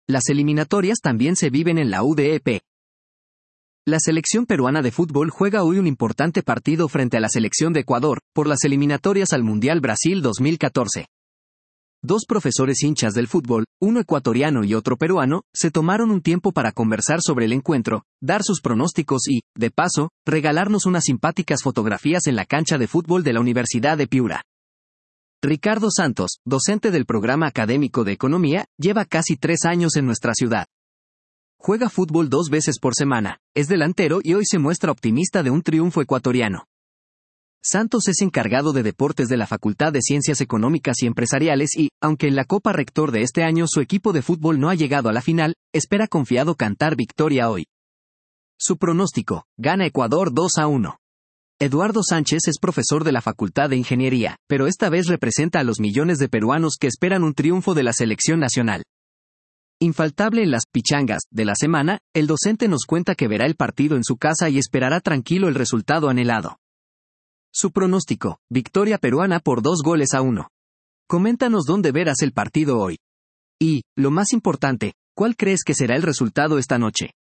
Las eliminatorias también se viven en la UDEP. La selección peruana de fútbol juega hoy un importante partido frente a la selección de Ecuador, por las eliminatorias al Mundial Brasil 2014. Dos profesores hinchas del fútbol, uno ecuatoriano y otro peruano, se tomaron un tiempo para conversar sobre el encuentro, dar sus pronósticos y, de paso, regalarnos unas simpáticas fotografías en la cancha de fútbol de la Universidad de Piura. Ricardo Santos, docente del programa académico de Economía, lleva casi 3 años en nuestra ciudad. Juega fútbol 2 veces por semana, es delantero y hoy se muestra optimista de un triunfo ecuatoriano. Santos es encargado de deportes de la Facultad de Ciencias Económicas y Empresariales y, aunque en la Copa Rector de este año su equipo de fútbol no ha llegado a la final, espera confiado cantar victoria hoy. Su pronóstico: gana Ecuador 2-1. Eduardo Sánchez es profesor de la Facultad de Ingeniería, pero esta vez representa a los millones de peruanos que esperan un triunfo de la selección nacional. Infaltable en las pichangas de la semana, el docente nos cuenta que verá el partido en su casa y esperará tranquilo el resultado anhelado. Su pronóstico: victoria peruana por 2-1. Coméntanos dónde verás el partido hoy. Y, lo más importante, ¿cuál crees que será el resultado esta noche?